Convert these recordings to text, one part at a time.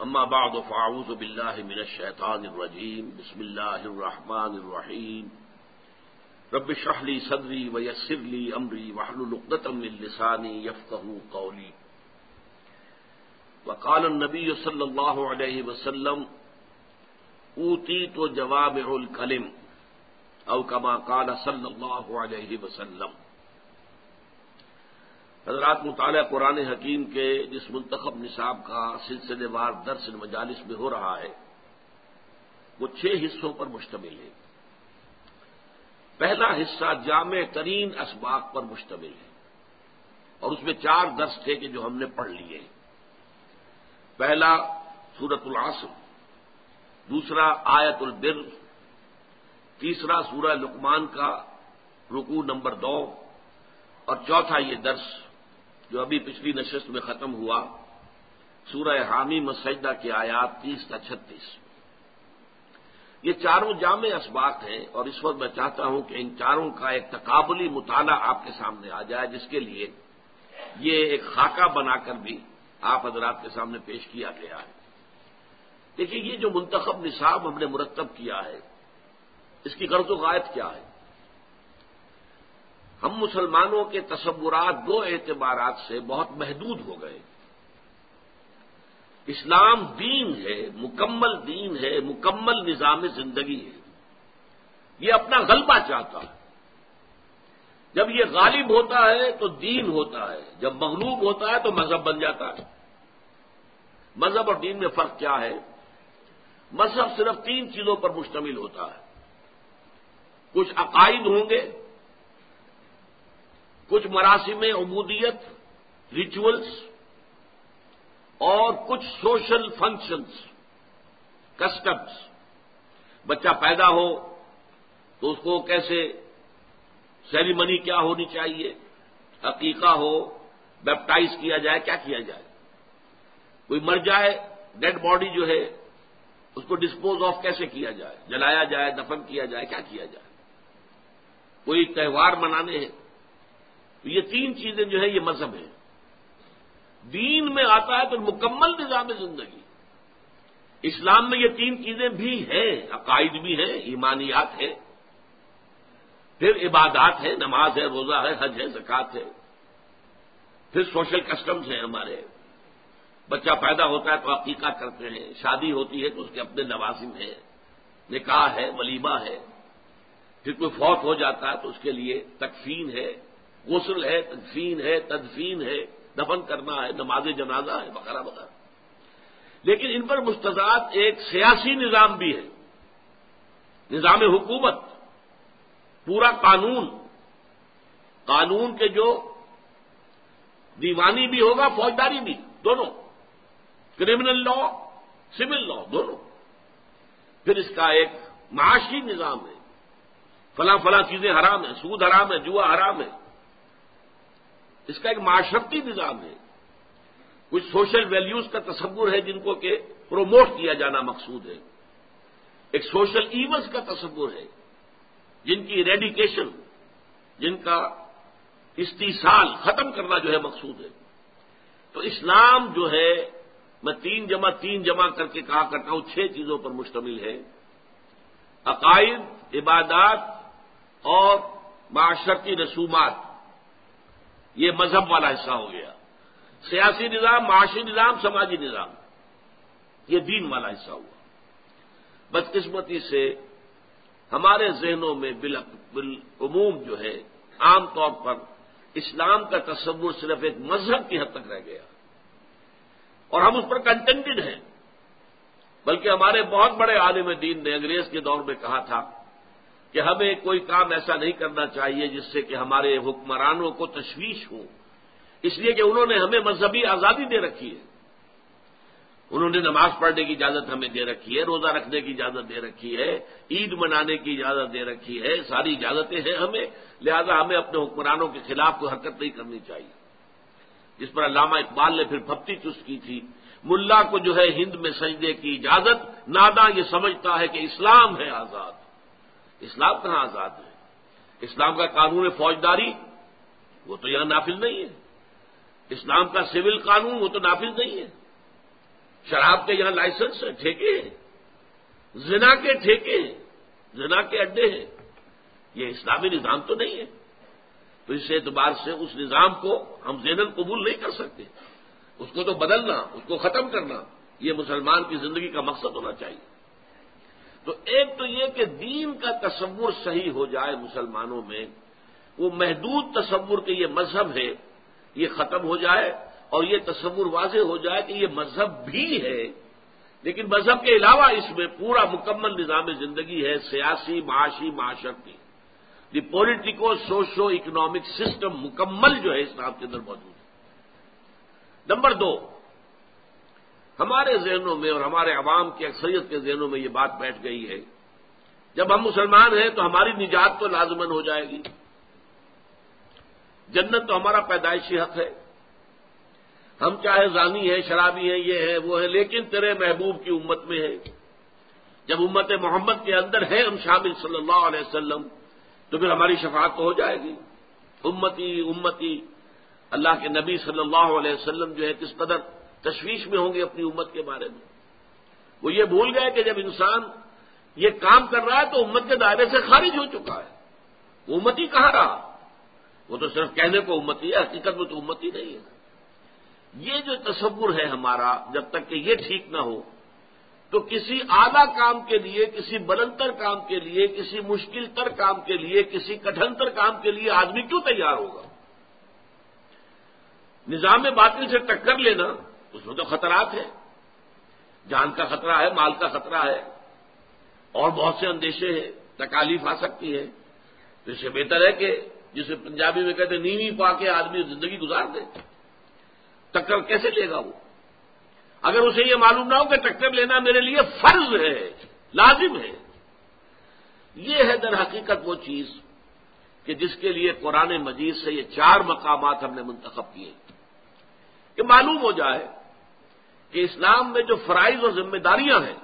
اما بعد فاعوذ باللہ من الشیطان الرجیم بسم اللہ الرحمن الرحیم رب اشرح لی صدری ویسر لی امری واحلل عقدۃ من لسانی یفقہوا قولی وقال النبی صلی اللہ علیہ وسلم اوتیت جوامع الکلم او کما قال صلی اللہ علیہ وسلم۔ حضرات، مطالعہ قرآن حکیم کے جس منتخب نصاب کا سلسلے وار درس مجالس میں ہو رہا ہے وہ 6 حصوں پر مشتمل ہے۔ پہلا حصہ جامع ترین اسباق پر مشتمل ہے اور اس میں 4 درس تھے کہ جو ہم نے پڑھ لیے۔ پہلا سورۃ العصر، دوسرا آیت البر، تیسرا سورہ لقمان کا رکوع نمبر 2 اور چوتھا یہ درس جو ابھی پچھلی نشست میں ختم ہوا، سورہ حامیم السجدہ کی آیات 30 تا 36۔ یہ چاروں جامع اسباق ہیں اور اس وقت میں چاہتا ہوں کہ ان چاروں کا ایک تقابلی مطالعہ آپ کے سامنے آ جائے، جس کے لیے یہ ایک خاکہ بنا کر بھی آپ حضرات کے سامنے پیش کیا گیا ہے۔ دیکھیے، یہ جو منتخب نصاب ہم نے مرتب کیا ہے اس کی غرض و غایت کیا ہے؟ ہم مسلمانوں کے تصورات 2 اعتبارات سے بہت محدود ہو گئے۔ اسلام دین ہے، مکمل دین ہے، مکمل نظام زندگی ہے۔ یہ اپنا غلبہ چاہتا ہے۔ جب یہ غالب ہوتا ہے تو دین ہوتا ہے، جب مغلوب ہوتا ہے تو مذہب بن جاتا ہے۔ مذہب اور دین میں فرق کیا ہے؟ مذہب صرف 3 چیزوں پر مشتمل ہوتا ہے۔ کچھ عقائد ہوں گے، کچھ مراسم عبودیت، ریچولز، اور کچھ سوشل فنکشنز، کسٹمز۔ بچہ پیدا ہو تو اس کو کیسے سیریمنی کیا ہونی چاہیے، عقیقہ ہو، بیپٹائز کیا جائے، کیا کیا جائے۔ کوئی مر جائے، ڈیڈ باڈی جو ہے اس کو ڈسپوز آف کیسے کیا جائے، جلایا جائے، دفن کیا جائے، کیا کیا جائے۔ کوئی تہوار منانے ہیں، تو یہ 3 چیزیں جو ہے یہ مذہب ہے۔ دین میں آتا ہے تو مکمل نظام زندگی۔ اسلام میں یہ 3 چیزیں بھی ہیں، عقائد بھی ہیں، ایمانیات ہیں، پھر عبادات ہے، نماز ہے، روزہ ہے، حج ہے، زکوٰۃ ہے، پھر سوشل کسٹمز ہیں ہمارے۔ بچہ پیدا ہوتا ہے تو عقیقہ کرتے ہیں، شادی ہوتی ہے تو اس کے اپنے لوازم ہیں، نکاح ہے، ولیمہ ہے، پھر کوئی فوت ہو جاتا ہے تو اس کے لیے تکفین ہے، غسل ہے، تدفین ہے، تدفین ہے، دفن کرنا ہے، نماز جنازہ ہے، وغیرہ وغیرہ۔ لیکن ان پر مستضاد ایک سیاسی نظام بھی ہے، نظام حکومت، پورا قانون۔ قانون کے جو دیوانی بھی ہوگا، فوجداری بھی، دونوں، کرمنل لا، سول لا، دونوں۔ پھر اس کا ایک معاشی نظام ہے، فلاں فلاں چیزیں حرام ہیں، سود حرام ہے، جوا حرام ہے۔ اس کا ایک معاشرتی نظام ہے۔ کچھ سوشل ویلیوز کا تصور ہے جن کو کہ پروموٹ کیا جانا مقصود ہے۔ ایک سوشل ایونز کا تصور ہے جن کی ریڈیکیشن، جن کا استیصال، ختم کرنا جو ہے مقصود ہے۔ تو اسلام جو ہے، میں 3 جمع کر کے کہا کرتا ہوں، 6 چیزوں پر مشتمل ہے۔ عقائد، عبادات اور معاشرتی رسومات، یہ مذہب والا حصہ ہو گیا۔ سیاسی نظام، معاشی نظام، سماجی نظام، یہ دین والا حصہ ہوا۔ بدقسمتی سے ہمارے ذہنوں میں بالعموم جو ہے، عام طور پر اسلام کا تصور صرف ایک مذہب کی حد تک رہ گیا اور ہم اس پر کنٹینٹڈ ہیں۔ بلکہ ہمارے بہت بڑے عالم دین نے انگریز کے دور میں کہا تھا کہ ہمیں کوئی کام ایسا نہیں کرنا چاہیے جس سے کہ ہمارے حکمرانوں کو تشویش ہو، اس لیے کہ انہوں نے ہمیں مذہبی آزادی دے رکھی ہے۔ انہوں نے نماز پڑھنے کی اجازت ہمیں دے رکھی ہے، روزہ رکھنے کی اجازت دے رکھی ہے، عید منانے کی اجازت دے رکھی ہے، ساری اجازتیں ہیں ہمیں، لہذا ہمیں اپنے حکمرانوں کے خلاف کوئی حرکت نہیں کرنی چاہیے۔ جس پر علامہ اقبال نے پھر پھپتی چست کی تھی، ملا کو جو ہے ہند میں سجدے کی اجازت، ناداں یہ سمجھتا ہے کہ اسلام ہے آزاد۔ اسلام کہاں آزاد ہے؟ اسلام کا قانون فوجداری وہ تو یہاں نافذ نہیں ہے، اسلام کا سول قانون وہ تو نافذ نہیں ہے۔ شراب کے یہاں لائسنس ہیں، ٹھیکے ہیں، زنا کے ٹھیکے ہیں، زنا کے اڈے ہیں. یہ اسلامی نظام تو نہیں ہے. تو اس اعتبار سے اس نظام کو ہم ذہناً قبول نہیں کر سکتے. اس کو تو بدلنا، اس کو ختم کرنا، یہ مسلمان کی زندگی کا مقصد ہونا چاہیے. تو ایک تو یہ کہ دین کا تصور صحیح ہو جائے مسلمانوں میں، وہ محدود تصور کہ یہ مذہب ہے یہ ختم ہو جائے، اور یہ تصور واضح ہو جائے کہ یہ مذہب بھی ہے، لیکن مذہب کے علاوہ اس میں پورا مکمل نظام زندگی ہے، سیاسی، معاشی، معاشرتی. The politico socio economic system مکمل جو ہے اسلام کے اندر موجود ہے. نمبر 2، ہمارے ذہنوں میں اور ہمارے عوام کی اکثریت کے ذہنوں میں یہ بات بیٹھ گئی ہے، جب ہم مسلمان ہیں تو ہماری نجات تو لازماً ہو جائے گی، جنت تو ہمارا پیدائشی حق ہے، ہم چاہے زانی ہیں، شرابی ہیں، یہ ہیں وہ ہیں، لیکن تیرے محبوب کی امت میں ہے. جب امت محمد کے اندر ہیں ہم شامل صلی اللہ علیہ وسلم، تو پھر ہماری شفاعت تو ہو جائے گی. امتی امتی، اللہ کے نبی صلی اللہ علیہ وسلم جو ہے کس قدر تشویش میں ہوں گے اپنی امت کے بارے میں. وہ یہ بھول گئے کہ جب انسان یہ کام کر رہا ہے تو امت کے دائرے سے خارج ہو چکا ہے. وہ امتی کہاں رہا؟ وہ تو صرف کہنے کو امتی ہے، حقیقت میں تو امتی نہیں ہے. یہ جو تصور ہے ہمارا، جب تک کہ یہ ٹھیک نہ ہو تو کسی اعلیٰ کام کے لیے، کسی بلندتر کام کے لیے، کسی مشکل تر کام کے لیے، کسی کٹھن تر کام کے لیے آدمی کیوں تیار ہوگا؟ نظام باطل سے ٹکر لینا، اس میں تو خطرات ہیں، جان کا خطرہ ہے، مال کا خطرہ ہے، اور بہت سے اندیشے ہیں، تکالیف آ سکتی ہے. تو اس سے بہتر ہے کہ جسے پنجابی میں کہتے ہیں نیوی پا کے آدمی زندگی گزار دے. ٹکر کیسے لے گا وہ؟ اگر اسے یہ معلوم نہ ہو کہ ٹکر لینا میرے لیے فرض ہے، لازم ہے. یہ ہے در حقیقت وہ چیز کہ جس کے لیے قرآن مجید سے یہ 4 مقامات ہم نے منتخب کیے کہ معلوم ہو جائے کہ اسلام میں جو فرائض اور ذمہ داریاں ہیں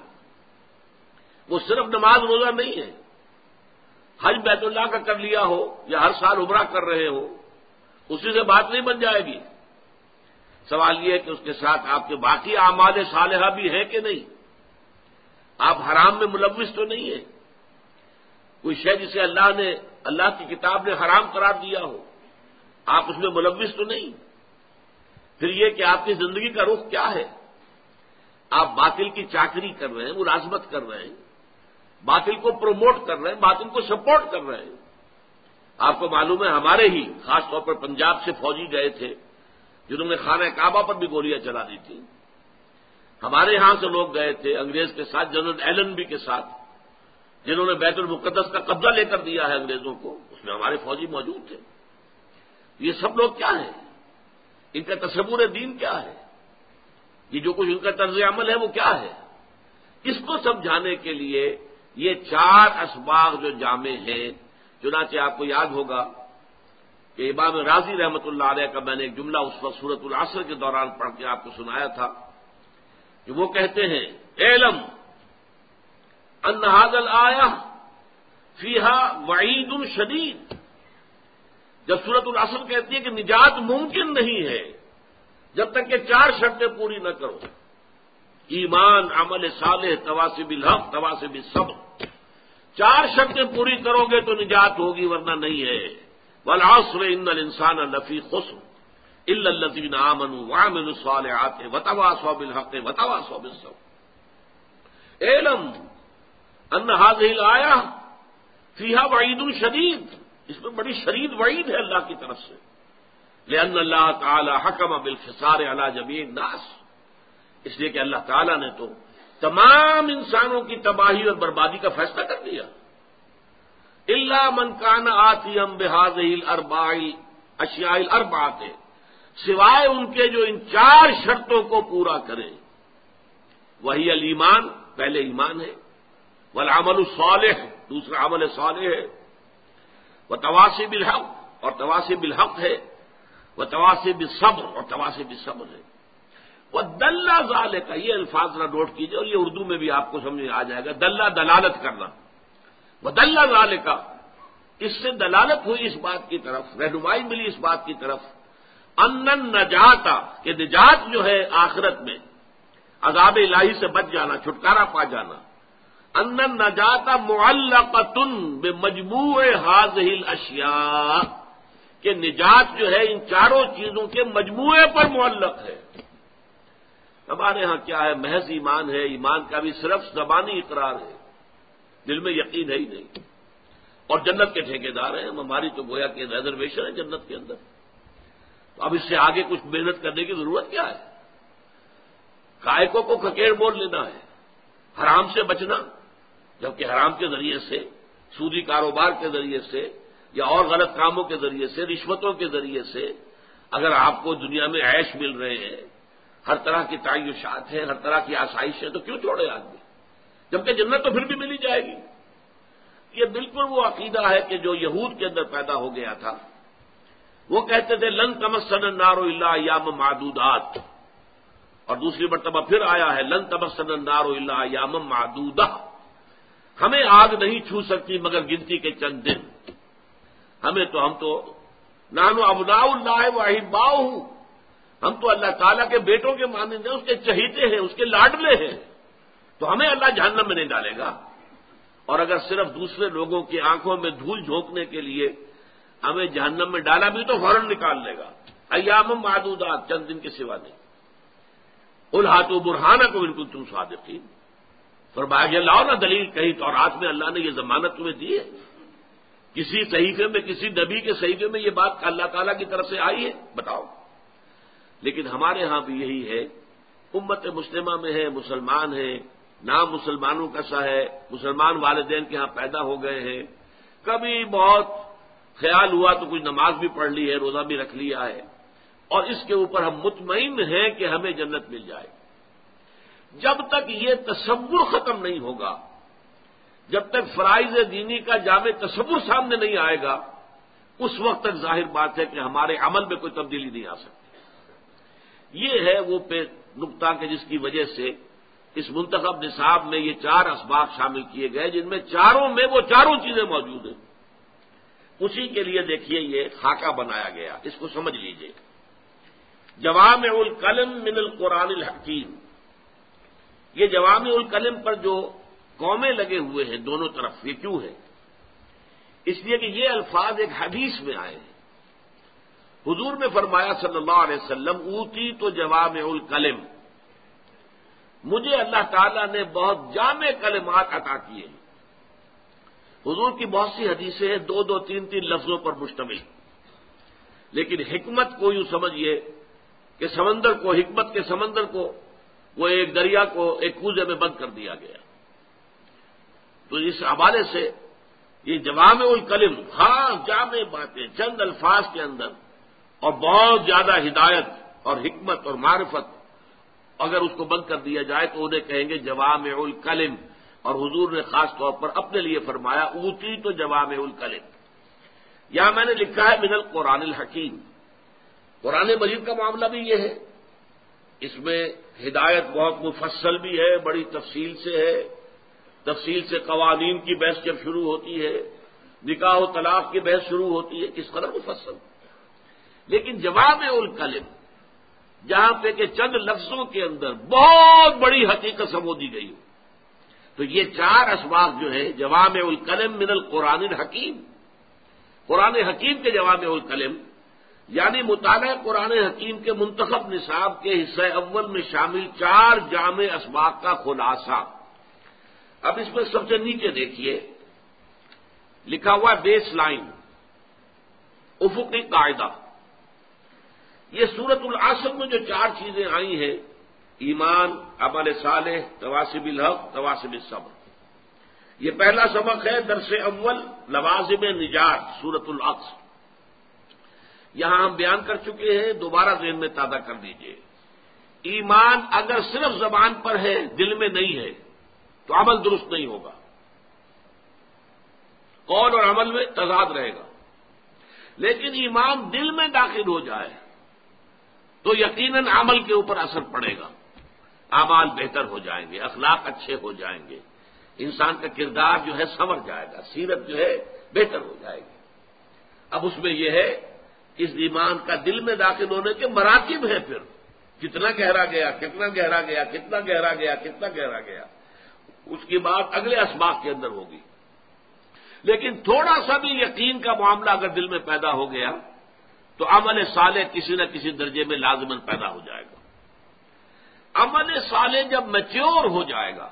وہ صرف نماز روزہ نہیں ہے. حج بیت اللہ کا کر لیا ہو یا ہر سال عمرہ کر رہے ہو، اسی سے بات نہیں بن جائے گی. سوال یہ ہے کہ اس کے ساتھ آپ کے باقی اعمال صالحہ بھی ہیں کہ نہیں. آپ حرام میں ملوث تو نہیں ہیں. کوئی شے جسے اللہ کی کتاب نے حرام قرار دیا ہو، آپ اس میں ملوث تو نہیں. پھر یہ کہ آپ کی زندگی کا رخ کیا ہے؟ آپ باطل کی چاکری کر رہے ہیں، ملازمت کر رہے ہیں، باطل کو پروموٹ کر رہے ہیں، باطل کو سپورٹ کر رہے ہیں. آپ کو معلوم ہے ہمارے ہی خاص طور پر پنجاب سے فوجی گئے تھے جنہوں نے خانہ کعبہ پر بھی گولیاں چلا دی تھیں. ہمارے یہاں سے لوگ گئے تھے انگریز کے ساتھ، جنرل ایلنبی کے ساتھ، جنہوں نے بیت المقدس کا قبضہ لے کر دیا ہے انگریزوں کو. اس میں ہمارے فوجی موجود تھے. یہ سب لوگ کیا ہیں؟ ان کا تصور دین کیا ہے؟ یہ جو کچھ ان کا طرز عمل ہے وہ کیا ہے؟ اس کو سمجھانے کے لیے یہ 4 اسباق جو جامع ہیں. چنانچہ آپ کو یاد ہوگا کہ امام رازی رحمۃ اللہ علیہ کا میں نے ایک جملہ اس وقت سورۃ العصر کے دوران پڑھ کے آپ کو سنایا تھا کہ وہ کہتے ہیں اعلم ان ھذا الآیہ فیہا وعید شدید. جب سورۃ العصر کہتی ہے کہ نجات ممکن نہیں ہے جب تک کہ 4 شرطیں پوری نہ کرو، ایمان، عمل صالح، تواصی بالحق، تواصی بالصبر. 4 شرطیں پوری کرو گے تو نجات ہوگی، ورنہ نہیں ہے. والعصر ان الانسان لفی خسر الا الذین آمنوا وعملوا الصالحات وتواصوا بالحق وتواصوا بالصبر. اعلم ان هذه الآیہ فیہا وعید شدید. اس میں بڑی شدید وعید ہے اللہ کی طرف سے. لأن اللہ تعالی حکم بالخسار علی جمیع الناس. اس لیے کہ اللہ تعالی نے تو تمام انسانوں کی تباہی اور بربادی کا فیصلہ کر دیا. الا من کان آتیا بہذہ الاربع اشیاء الاربعۃ، سوائے ان کے جو ان 4 شرطوں کو پورا کریں. وہی الایمان، پہلے ایمان ہے، والعمل الصالح، دوسرا عمل صالح ہے، وتواصی بالحق، اور تواصی بالحق ہے، وتواصی بالصبر، اور تواصی بالصبر ہے. وَدَلَّ ذَلِكَ، یہ الفاظ ذرا نوٹ کیجئے اور یہ اردو میں بھی آپ کو سمجھ میں آ جائے گا. دلہ دلالت کرنا. وَدَلَّ ذَلِكَ، اس سے دلالت ہوئی اس بات کی طرف، رہنمائی ملی اس بات کی طرف، ان النجات، کہ نجات جو ہے آخرت میں، عذاب الہی سے بچ جانا، چھٹکارا پا جانا، ان النجات معلقۃ بمجموع هذه الاشیاء، کہ نجات جو ہے ان چاروں چیزوں کے مجموعے پر معلق ہے۔ ہمارے ہاں کیا ہے، محض ایمان ہے، ایمان کا بھی صرف زبانی اقرار ہے، دل میں یقین ہے ہی نہیں، اور جنت کے ٹھیکیدار ہیں ہم، ہماری تو گویا کہ ریزرویشن ہے جنت کے اندر، تو اب اس سے آگے کچھ محنت کرنے کی ضرورت کیا ہے؟ کائکوں کو کھکیڑ بول لینا ہے، حرام سے بچنا، جبکہ حرام کے ذریعے سے، سودی کاروبار کے ذریعے سے، یا اور غلط کاموں کے ذریعے سے، رشوتوں کے ذریعے سے اگر آپ کو دنیا میں عیش مل رہے ہیں، ہر طرح کی تعیشات ہیں، ہر طرح کی آسائشیں، تو کیوں چھوڑے آدمی؟ جبکہ جنت تو پھر بھی ملی جائے گی۔ یہ بالکل وہ عقیدہ ہے کہ جو یہود کے اندر پیدا ہو گیا تھا، وہ کہتے تھے لن تمسنا النار الا ایام معدودات، اور دوسری مرتبہ پھر آیا ہے لن تمسنا النار الا ایام معدودہ، ہمیں آگ نہیں چھو سکتی مگر گنتی کے چند دن، ہم تو نحن ابناء اللہ واحباؤہ، ہم تو اللہ تعالیٰ کے بیٹوں کے مانند ہیں، اس کے چہیتے ہیں، اس کے لاڈلے ہیں، تو ہمیں اللہ جہنم میں نہیں ڈالے گا۔ اور اگر صرف دوسرے لوگوں کی آنکھوں میں دھول جھونکنے کے لیے ہمیں جہنم میں ڈالا بھی تو فوراً نکال لے گا، ایام معدودات، چند دن کے سوا نہیں۔ قل ہاتوا برہانکم ان کنتم صادقین، فرمایا کہ لاؤ نا دلیل، کہیں تورات میں اللہ نے یہ ضمانت تمہیں دی ہے؟ کسی صحیفے میں، کسی نبی کے صحیفے میں یہ بات اللہ تعالیٰ کی طرف سے آئی ہے؟ بتاؤ۔ لیکن ہمارے ہاں بھی یہی ہے، امت مسلمہ میں ہے، مسلمان ہیں، نام مسلمانوں کا سا ہے، مسلمان والدین کے ہاں پیدا ہو گئے ہیں، کبھی بہت خیال ہوا تو کچھ نماز بھی پڑھ لی ہے، روزہ بھی رکھ لیا ہے، اور اس کے اوپر ہم مطمئن ہیں کہ ہمیں جنت مل جائے۔ جب تک یہ تصور ختم نہیں ہوگا، جب تک فرائض دینی کا جامع تصور سامنے نہیں آئے گا، اس وقت تک ظاہر بات ہے کہ ہمارے عمل میں کوئی تبدیلی نہیں آ سکتی۔ یہ ہے وہ نقطہ کہ جس کی وجہ سے اس منتخب نصاب میں یہ 4 اسباق شامل کیے گئے، جن میں چاروں میں وہ چاروں چیزیں موجود ہیں۔ اسی کے لیے دیکھیے یہ خاکہ بنایا گیا، اس کو سمجھ لیجئے۔ جوامع الکلم من القرآن الحکیم، یہ جوامع الکلم پر جو قومیں لگے ہوئے ہیں دونوں طرف، یہ کیوں ہے؟ اس لیے کہ یہ الفاظ ایک حدیث میں آئے ہیں۔ حضور نے فرمایا صلی اللہ علیہ وسلم، اوتی تو جوامع الکلم، مجھے اللہ تعالیٰ نے بہت جامع کلمات عطا کیے ہیں۔ حضور کی بہت سی حدیثیں ہیں 2-2 3-3 لفظوں پر مشتمل، لیکن حکمت کو یوں سمجھیے کہ سمندر کو، حکمت کے سمندر کو، وہ ایک دریا کو ایک کوزے میں بند کر دیا گیا۔ تو اس حوالے سے یہ جوامع الکلم، خاص جامع باتیں چند الفاظ کے اندر، اور بہت زیادہ ہدایت اور حکمت اور معرفت، اگر اس کو بند کر دیا جائے تو انہیں کہیں گے جوامع الکلم۔ اور حضور نے خاص طور پر اپنے لیے فرمایا اوتی تو جوامع الکلم۔ یہاں میں نے لکھا ہے من القرآن الحکیم، قرآن مجید کا معاملہ بھی یہ ہے، اس میں ہدایت بہت مفصل بھی ہے، بڑی تفصیل سے ہے، تفصیل سے قوانین کی بحث جب شروع ہوتی ہے، نکاح و طلاق کی بحث شروع ہوتی ہے، کس قدر مفصل۔ لیکن جوامع الکلم، جہاں پہ کہ چند لفظوں کے اندر بہت بڑی حقیقت سمو دی گئی، تو یہ 4 اسباق جو ہے جوامع الکلم من القرآن الحکیم، قرآن حکیم کے جوامع الکلم، یعنی مطالعہ قرآن حکیم کے منتخب نصاب کے حصہ اول میں شامل 4 جامع اسباق کا خلاصہ۔ اب اس میں سب سے نیچے دیکھیے لکھا ہوا بیس لائن، افقی قاعدہ۔ یہ سورۃ العصر میں جو 4 چیزیں آئی ہیں، ایمان، عمل صالح، تواسب الحق، تواسب الصبر، یہ پہلا سبق ہے درس اول لوازم نجات سورۃ العصر۔ یہاں ہم بیان کر چکے ہیں، دوبارہ ذہن میں تازہ کر دیجئے۔ ایمان اگر صرف زبان پر ہے، دل میں نہیں ہے، تو عمل درست نہیں ہوگا، قول اور عمل میں تضاد رہے گا۔ لیکن ایمان دل میں داخل ہو جائے تو یقیناً عمل کے اوپر اثر پڑے گا، اعمال بہتر ہو جائیں گے، اخلاق اچھے ہو جائیں گے، انسان کا کردار جو ہے سنور جائے گا، سیرت جو ہے بہتر ہو جائے گی۔ اب اس میں یہ ہے اس ایمان کا دل میں داخل ہونے کے مراتب ہیں، پھر کتنا گہرا گیا، کتنا گہرا گیا، کتنا گہرا گیا، کتنا گہرا گیا، اس کی بات اگلے اسباق کے اندر ہوگی۔ لیکن تھوڑا سا بھی یقین کا معاملہ اگر دل میں پیدا ہو گیا تو عمل صالح کسی نہ کسی درجے میں لازماً پیدا ہو جائے گا۔ عمل صالح جب میچور ہو جائے گا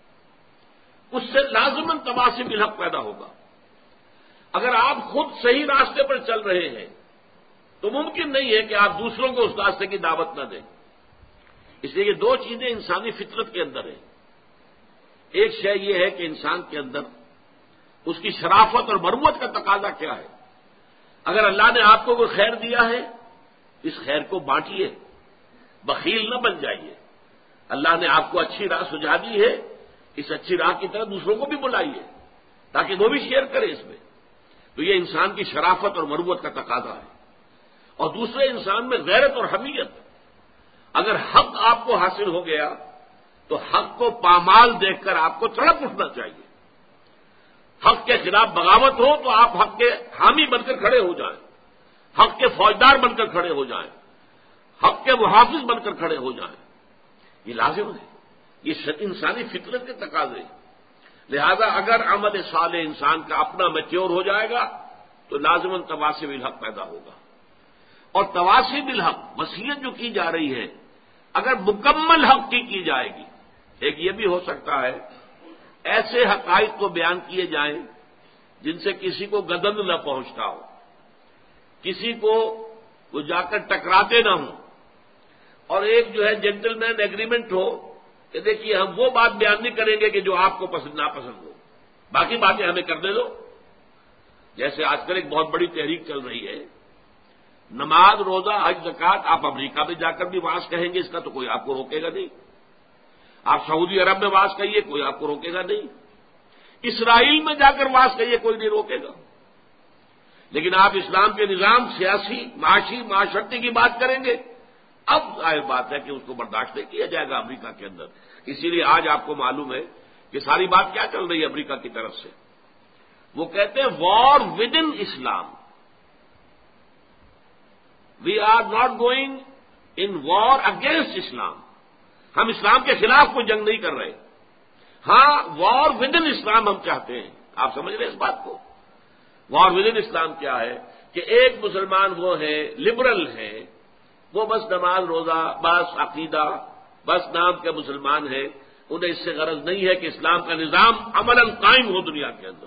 اس سے لازماً تواصی بالحق پیدا ہوگا۔ اگر آپ خود صحیح راستے پر چل رہے ہیں تو ممکن نہیں ہے کہ آپ دوسروں کو اس راستے کی دعوت نہ دیں۔ اس لیے یہ دو چیزیں انسانی فطرت کے اندر ہیں۔ ایک شے یہ ہے کہ انسان کے اندر اس کی شرافت اور مروت کا تقاضا کیا ہے۔ اگر اللہ نے آپ کو کوئی خیر دیا ہے اس خیر کو بانٹیے، بخیل نہ بن جائیے۔ اللہ نے آپ کو اچھی راہ سجھا دی ہے، اس اچھی راہ کی طرف دوسروں کو بھی بلائیے تاکہ وہ بھی شیئر کرے اس میں۔ تو یہ انسان کی شرافت اور مروت کا تقاضا ہے۔ اور دوسرے انسان میں غیرت اور حمیت۔ اگر حق آپ کو حاصل ہو گیا تو حق کو پامال دیکھ کر آپ کو تڑپ اٹھنا چاہیے۔ حق کے خلاف بغاوت ہو تو آپ حق کے حامی بن کر کھڑے ہو جائیں، حق کے فوجدار بن کر کھڑے ہو جائیں، حق کے محافظ بن کر کھڑے ہو جائیں۔ یہ لازم ہے، یہ انسانی فطرت کے تقاضے ہیں۔ لہذا اگر عمل صالح انسان کا اپنا میچور ہو جائے گا تو لازماً تواصی بالحق پیدا ہوگا۔ اور تواصی بالحق وصیت جو کی جا رہی ہے اگر مکمل حق کی جائے گی، ایک یہ بھی ہو سکتا ہے ایسے حقائق کو بیان کیے جائیں جن سے کسی کو گدن نہ پہنچتا ہو، کسی کو وہ جا کر ٹکراتے نہ ہوں، اور ایک جو ہے جینٹل مین ایگریمنٹ ہو کہ دیکھیے ہم وہ بات بیان نہیں کریں گے کہ جو آپ کو پسند ناپسند ہو، باقی باتیں ہمیں کرنے دو۔ جیسے آج کل ایک بہت بڑی تحریک چل رہی ہے، نماز، روزہ، حج، زکوٰۃ، آپ امریکہ میں جا کر بھی وعظ کہیں گے اس کا تو کوئی آپ کو روکے گا نہیں، آپ سعودی عرب میں وعظ کہیے کوئی آپ کو روکے گا نہیں، اسرائیل میں جا کر وعظ کہیے کوئی نہیں روکے گا۔ لیکن آپ اسلام کے نظام، سیاسی، معاشی، معاشرتی کی بات کریں گے، اب ظاہر بات ہے کہ اس کو برداشت نہیں کیا جائے گا امریکہ کے اندر۔ اسی لیے آج آپ کو معلوم ہے کہ ساری بات کیا چل رہی ہے امریکہ کی طرف سے۔ وہ کہتے ہیں war with in Islam, we are not going in war against Islam, ہم اسلام کے خلاف کوئی جنگ نہیں کر رہے، ہاں وار ود ان اسلام ہم چاہتے ہیں۔ آپ سمجھ رہے ہیں اس بات کو؟ وار ود ان اسلام کیا ہے کہ ایک مسلمان وہ ہیں لبرل ہیں، وہ بس نماز، روزہ، بس عقیدہ، بس نام کے مسلمان ہیں، انہیں اس سے غرض نہیں ہے کہ اسلام کا نظام عملاً قائم ہو دنیا کے اندر۔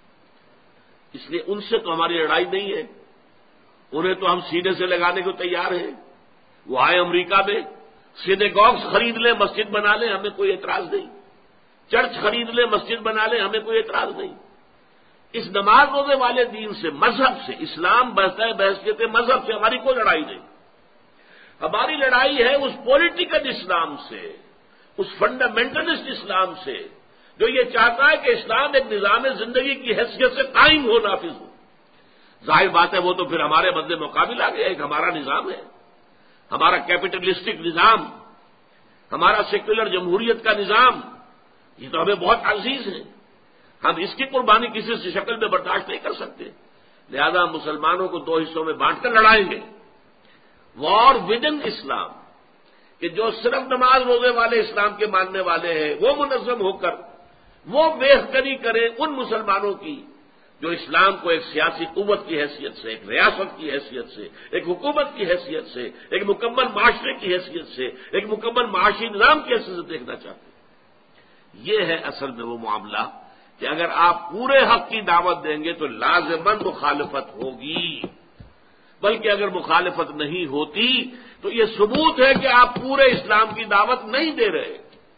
اس لیے ان سے تو ہماری لڑائی نہیں ہے، انہیں تو ہم سینے سے لگانے کو تیار ہیں۔ وہ آئے امریکہ میں، سینیگوگز خرید لیں، مسجد بنا لیں، ہمیں کوئی اعتراض نہیں، چرچ خرید لیں، مسجد بنا لیں، ہمیں کوئی اعتراض نہیں۔ اس نماز روزے والے دین سے، مذہب سے، اسلام بحثیت مذہب سے ہماری کوئی لڑائی نہیں۔ ہماری لڑائی ہے اس پولیٹیکل اسلام سے، اس فنڈامنٹلسٹ اسلام سے جو یہ چاہتا ہے کہ اسلام ایک نظام زندگی کی حیثیت سے قائم ہو، نافذ ہو۔ ظاہر بات ہے وہ تو پھر ہمارے بدلے مقابل آ گیا، ایک ہمارا نظام ہے، ہمارا کیپٹلسٹک نظام، ہمارا سیکولر جمہوریت کا نظام، یہ تو ہمیں بہت عزیز ہے، ہم اس کی قربانی کسی شکل میں برداشت نہیں کر سکتے۔ لہذا ہم مسلمانوں کو دو حصوں میں بانٹ کر لڑائیں گے، وار ود ان اسلام، کہ جو صرف نماز روزے والے اسلام کے ماننے والے ہیں وہ منظم ہو کر وہ بہتری کریں ان مسلمانوں کی جو اسلام کو ایک سیاسی قوت کی حیثیت سے، ایک ریاست کی حیثیت سے، ایک حکومت کی حیثیت سے، ایک مکمل معاشرے کی حیثیت سے، ایک مکمل معاشی نظام کی حیثیت سے دیکھنا چاہتے ہیں۔ یہ ہے اصل میں وہ معاملہ کہ اگر آپ پورے حق کی دعوت دیں گے تو لازماً مخالفت ہوگی، بلکہ اگر مخالفت نہیں ہوتی تو یہ ثبوت ہے کہ آپ پورے اسلام کی دعوت نہیں دے رہے،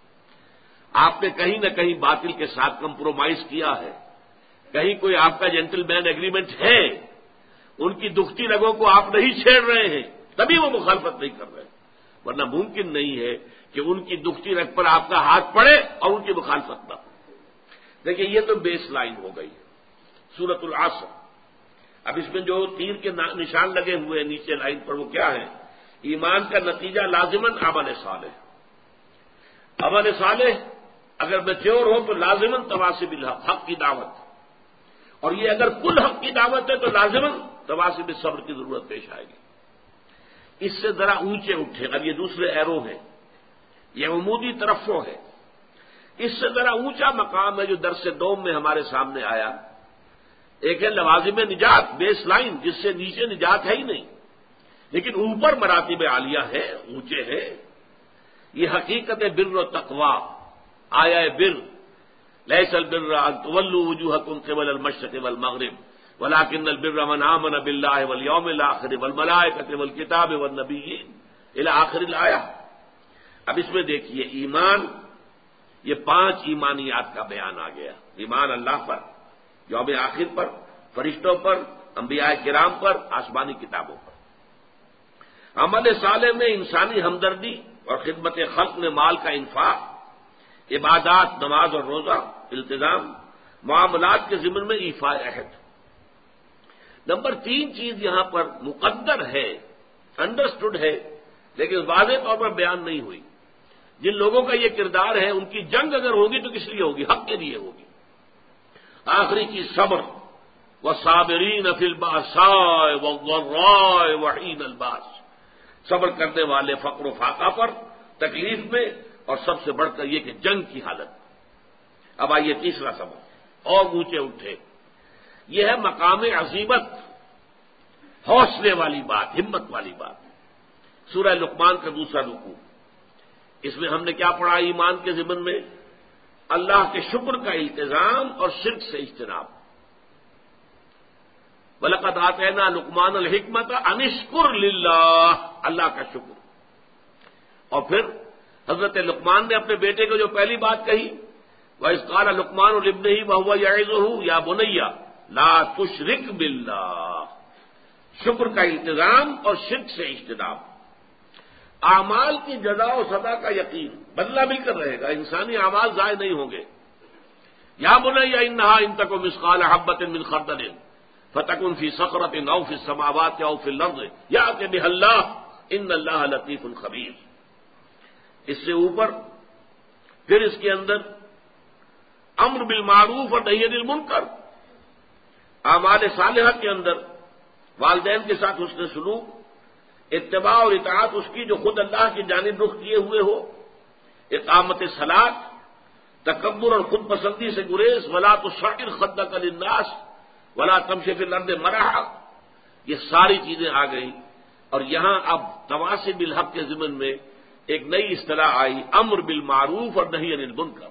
آپ نے کہیں نہ کہیں باطل کے ساتھ کمپرومائز کیا ہے، کہیں کوئی آپ کا جینٹل مین ایگریمنٹ ہے، ان کی دکھتی رگوں کو آپ نہیں چھیڑ رہے ہیں، تبھی وہ مخالفت نہیں کر رہے، ورنہ ممکن نہیں ہے کہ ان کی دکھتی رگ پر آپ کا ہاتھ پڑے اور ان کی مخالفت نہ ہو۔ دیکھیے یہ تو بیس لائن ہو گئی سورۃ العصر۔ اب اس میں جو تیر کے نشان لگے ہوئے ہیں نیچے لائن پر وہ کیا ہے؟ ایمان کا نتیجہ لازماً عمل صالح، عمل صالح اگر میچور ہو تو لازماً تواصی بالحق، حق کی دعوت، اور یہ اگر کل حق کی دعوت ہے تو لازماً تواصی بالصبر کی ضرورت پیش آئے گی۔ اس سے ذرا اونچے اٹھے. اب یہ دوسرے ایرو ہیں، یہ عمودی ترفع ہے. اس سے ذرا اونچا مقام ہے جو درس دوم میں ہمارے سامنے آیا. ایک ہے لوازم نجات، بیس لائن، جس سے نیچے نجات ہے ہی نہیں، لیکن اوپر مراتب عالیہ ہے، اونچے ہیں. یہ حقیقت بر و تقوی، آیا بر، لیس البر ان تولوا وجوہکم قبل المشرق والمغرب ولکن البر من آمن باللہ والیوم الآخر والملائکۃ والکتاب والنبیین الی آخر الآیہ. اب اس میں دیکھیے ایمان، یہ 5 ایمانیات کا بیان آ گیا. ایمان اللہ پر، یوم آخر پر، فرشتوں پر، انبیاء کرام پر، آسمانی کتابوں پر. عمل صالح میں انسانی ہمدردی اور خدمت خلق میں مال کا انفاق، عبادات، نماز اور روزہ، التزام، معاملات کے ضمن میں ایفاء عہد. نمبر 3 چیز یہاں پر مقدر ہے، انڈرسٹوڈ ہے، لیکن واضح طور پر بیان نہیں ہوئی. جن لوگوں کا یہ کردار ہے ان کی جنگ اگر ہوگی تو کس لیے ہوگی؟ حق کے لیے ہوگی. آخری چیز صبر، والصابرین فی البأساء والضراء وحین الباس، صبر کرنے والے فقر و فاقہ پر، تکلیف میں، اور سب سے بڑھ کر یہ کہ جنگ کی حالت. اب آئیے تیسرا سبق، اور اونچے اٹھے. یہ ہے مقام عزیمت، حوصلے والی بات، ہمت والی بات. سورہ لقمان کا دوسرا رکوع. اس میں ہم نے کیا پڑھا؟ ایمان کے ضمن میں اللہ کے شکر کا التزام اور شرک سے اجتناب. وَلَقَدْ آتَيْنَا لُقْمَانَ الْحِكْمَةَ أَنِ اشْكُرْ لِلَّهِ، اللہ کا شکر. اور پھر حضرت لقمان نے اپنے بیٹے کو جو پہلی بات کہی، وَإِذْ قَالَ لُقْمَانُ لِابْنِهِ وَهُوَ يَعِظُهُ يَا بُنَيَّ لَا تُشْرِكْ بِاللَّهِ، شکر کا التزام اور شرک سے اجتناب. اعمال کی جزا و سزا کا یقین، بدلہ مل کر رہے گا، انسانی اعمال ضائع نہیں ہوں گے. یا بنی انہا ان تک مثقال حبۃ من خردل فتکن فی صخرۃ او فی السماوات او فی الارض یأتی بها اللہ ان اللہ لطیف خبیر. اس سے اوپر پھر اس کے اندر امر بالمعروف اور نہی عن المنکر. اعمال صالحہ کے اندر والدین کے ساتھ حسن سلوک، اتباع اور اطاعت اس کی جو خود اللہ کی جانب رخ کیے ہوئے ہو، اقامت صلاۃ، تکبر اور خود پسندی سے گریز، ولا تصعر خدک للناس ولا تمشی فی الارض مرحا. یہ ساری چیزیں آ گئی. اور یہاں اب تواصی بالحق کے ضمن میں ایک نئی اصطلاح آئی، امر بالمعروف اور نہی عن المنکر.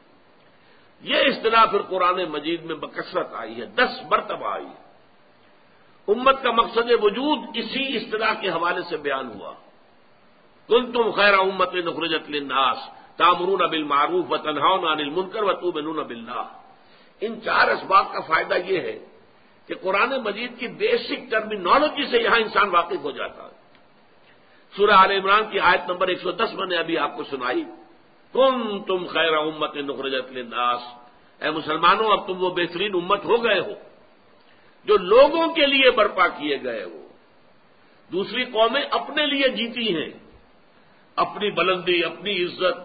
یہ اصطلاح پھر قرآن مجید میں بکثرت آئی ہے، 10 مرتبہ آئی ہے. امت کا مقصد وجود اسی اصطلاح کے حوالے سے بیان ہوا. کنتم خیر امت اخرجت للناس تامرون بالمعروف وتنہون عن المنکر وتؤمنون باللہ. ان 4 اسباب کا فائدہ یہ ہے کہ قرآن مجید کی بیسک ٹرمینالوجی سے یہاں انسان واقف ہو جاتا ہے. سورہ آل عمران کی آیت نمبر 110 میں نے ابھی آپ کو سنائی، کنتم خیر امت اخرجت للناس، اے مسلمانوں اب تم وہ بہترین امت ہو گئے ہو جو لوگوں کے لیے برپا کیے گئے ہو. دوسری قومیں اپنے لیے جیتی ہیں، اپنی بلندی، اپنی عزت،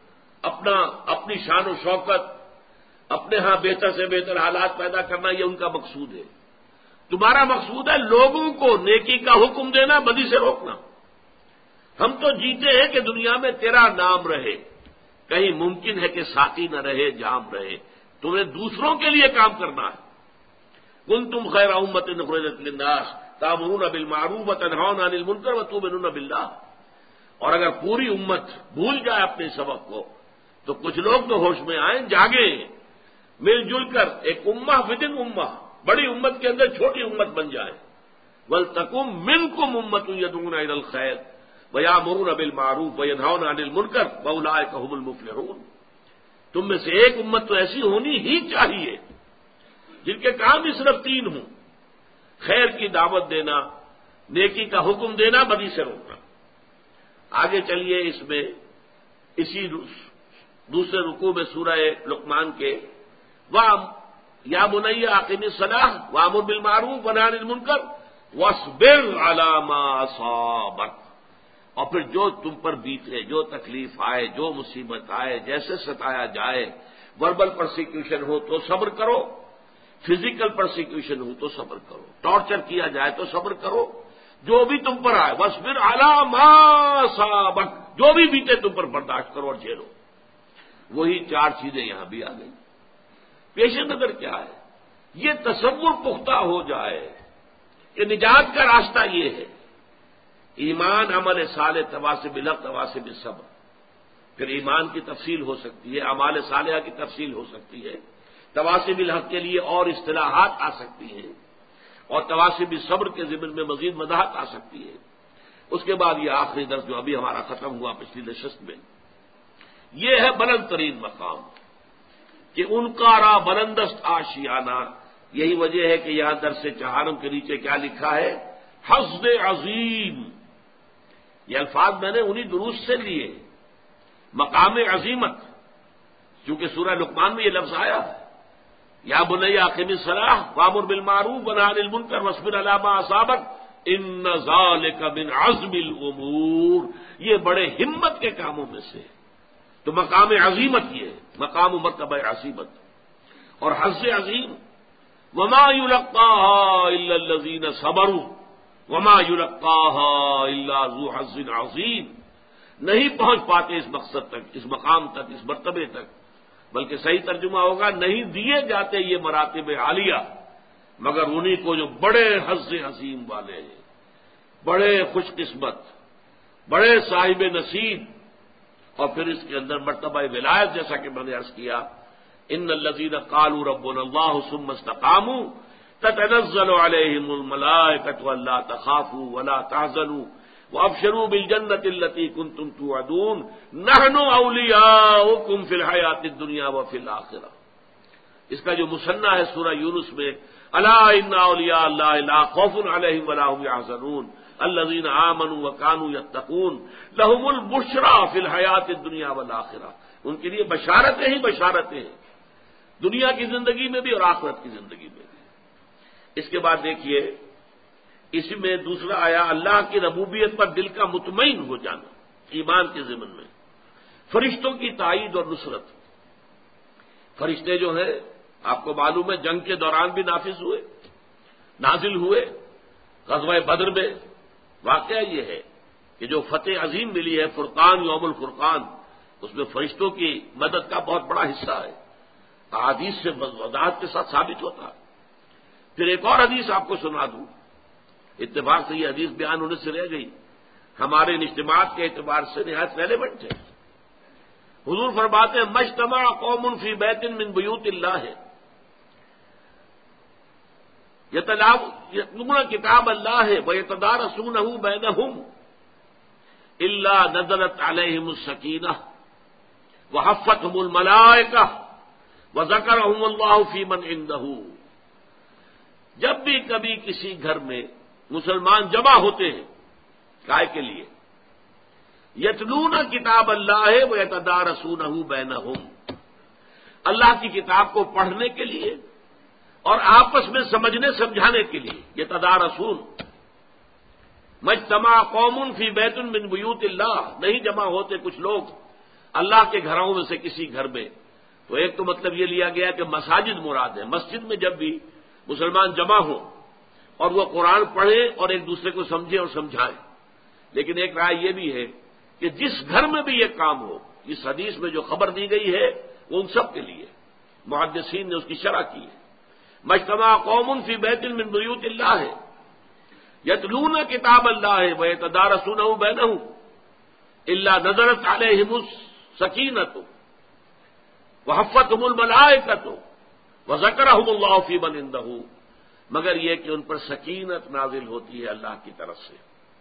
اپنی شان و شوکت، اپنے ہاں بہتر سے بہتر حالات پیدا کرنا، یہ ان کا مقصود ہے. تمہارا مقصود ہے لوگوں کو نیکی کا حکم دینا، بدی سے روکنا. ہم تو جیتے ہیں کہ دنیا میں تیرا نام رہے. کہیں ممکن ہے کہ ساقی نہ رہے، جام رہے. تمہیں دوسروں کے لیے کام کرنا ہے. کنتم خیر امت اخرجت للناس تامرون بالمعروف وتنہون عن المنکر وتؤمنون باللہ. اور اگر پوری امت بھول جائے اپنے سبق کو تو کچھ لوگ تو ہوش میں آئیں، جاگیں، مل جل کر ایک امہ ودن امہ، بڑی امت کے اندر چھوٹی امت بن جائیں. وَلْتَكُن مِّنكُمْ أُمَّةٌ يَدْعُونَ إِلَى الْخَيْرِ وَيَأْمُرُونَ بِالْمَعْرُوفِ وَيَنْهَوْنَ عَنِ الْمُنكَرِ وَأُولَٰئِكَ هُمُ الْمُفْلِحُونَ. تم میں سے ایک امت تو ایسی ہونی ہی چاہیے جن کے کام ہی صرف 3 ہوں: خیر کی دعوت دینا، نیکی کا حکم دینا، بدی سے روکنا. آگے چلیے اس میں اسی دوسرے رکوع میں سورہ لقمان کے یا بنی اقم الصلاۃ وامر بالمعروف ونہی عن المنکر واصبر علی ما اصابک. اور پھر جو تم پر بیتے، جو تکلیف آئے، جو مصیبت آئے، جیسے ستایا جائے، وربل پرسیکیوشن ہو تو صبر کرو، فزیکل پرسیکیوشن ہو تو صبر کرو، ٹارچر کیا جائے تو صبر کرو، جو بھی تم پر آئے، وَاصْبِرْ عَلَىٰ مَا صَابَكَ، جو بھی بیتے تم پر برداشت کرو اور جھیلو۔ وہی چار چیزیں یہاں بھی آ گئی۔ پیش نظر کیا ہے؟ یہ تصور پختہ ہو جائے کہ نجات کا راستہ یہ ہے، ایمان، عمل صالح، تواصب بالحق، تواصب بالصبر۔ پھر ایمان کی تفصیل ہو سکتی ہے، اعمال صالحہ کی تفصیل ہو سکتی ہے، تواصب بالحق کے لیے اور اصطلاحات آ سکتی ہیں، اور تواصب بالصبر کے ضمن میں مزید وضاحت آ سکتی ہے۔ اس کے بعد یہ آخری درس جو ابھی ہمارا ختم ہوا پچھلی نشست میں، یہ ہے بلند ترین مقام کہ ان کا را بلندست آشیانہ۔ یہی وجہ ہے کہ یہاں درس چہارم کے نیچے کیا لکھا ہے؟ حظ عظیم۔ یہ الفاظ میں نے انہی دروس سے لیے، مقام عظیمت، چونکہ سورہ لقمان میں یہ لفظ آیا ہے، یا بنی اقم الصلاۃ وامر بالمعروف ونہی عن المنکر واصبر علی ما اصابک ان ذلک من عزم الامور۔ یہ بڑے ہمت کے کاموں میں سے، تو مقام عظیمت یہ ہے، مقام و مرتبہ عظیمت۔ اور حظ عظیم، وما یلقاها الا الذین صبروا وما یلقاها الا ذو حظ عظیم۔ نہیں پہنچ پاتے اس مقصد تک، اس مقام تک، اس مرتبے تک، بلکہ صحیح ترجمہ ہوگا نہیں دیے جاتے یہ مراتب عالیہ مگر انہی کو جو بڑے حظ عظیم والے ہیں، بڑے خوش قسمت، بڑے صاحب نصیب۔ اور پھر اس کے اندر مرتبہ ولایت، جیسا کہ میں نے عرض کیا، ان الذین قالوا ربنا اللہ ثم استقاموا تتنزل علیہم الملائکۃ الا تخافوا ولا تحزنوا وابشروا بالجنۃ التی کنتم توعدون نحن اولیاؤکم فی الحیاۃ الدنیا وفی الآخرہ۔ اس کا جو مثنیٰ ہے سورہ یونس میں، الا ان اولیاء اللہ لا خوف علیہم ولا هم يحزنون الذین آمنوا وکانوا یتقون لهم البشریٰ فی الحیاۃ الدنیا والآخرہ۔ ان کے لیے بشارتیں ہی بشارتیں ہیں، دنیا کی زندگی میں بھی اور آخرت کی زندگی میں بھی۔ اس کے بعد دیکھیے، اسی میں دوسرا آیا اللہ کی ربوبیت پر دل کا مطمئن ہو جانا، ایمان کے ضمن میں فرشتوں کی تائید اور نصرت۔ فرشتے جو ہیں آپ کو معلوم ہے جنگ کے دوران بھی نافذ ہوئے، نازل ہوئے۔ غزوہ بدر میں واقعہ یہ ہے کہ جو فتح عظیم ملی ہے، فرقان، یوم الفرقان، اس میں فرشتوں کی مدد کا بہت بڑا حصہ ہے، احادیث سے وضاحت کے ساتھ ثابت ہوتا ہے۔ پھر ایک اور حدیث آپ کو سنا دوں، اتفاق سے یہ حدیث بیان ہونے سے رہ گئی، ہمارے اجتماعات کے اعتبار سے نہایت ریلیونٹ ہے۔ حضور فرماتے ہیں مجتمع قوم فی بیت من بیوت اللہ یتلون کتاب اللہ ویتدارسونہ بینہم الا نزلت علیہم السکینہ وحفتہم الملائکہ وذکرہم اللہ فی من عندہ۔ جب بھی کبھی کسی گھر میں مسلمان جمع ہوتے ہیں، کائے کے لیے؟ یتلون کتاب اللہ ویتدارسونہ بینہم، اللہ کی کتاب کو پڑھنے کے لیے اور آپس میں سمجھنے سمجھانے کے لیے۔ یتدارسون، مجتمع قوم فی بیت من بیوت اللہ، نہیں جمع ہوتے کچھ لوگ اللہ کے گھروں میں سے کسی گھر میں، تو ایک تو مطلب یہ لیا گیا کہ مساجد مراد ہے، مسجد میں جب بھی مسلمان جمع ہوں اور وہ قرآن پڑھیں اور ایک دوسرے کو سمجھیں اور سمجھائیں۔ لیکن ایک رائے یہ بھی ہے کہ جس گھر میں بھی یہ کام ہو، اس حدیث میں جو خبر دی گئی ہے وہ ان سب کے لیے، محدثین نے اس کی شرح کی ہے۔ مجتمع قوم فی بیت من بیوت اللہ ہے یتلون کتاب اللہ ویتدارسونہ بینہم الا نزلت علیہم السکینۃ وحفتہم الملائکۃ وذکرہم اللہ فی من عندہ، مگر یہ کہ ان پر سکینت نازل ہوتی ہے اللہ کی طرف سے،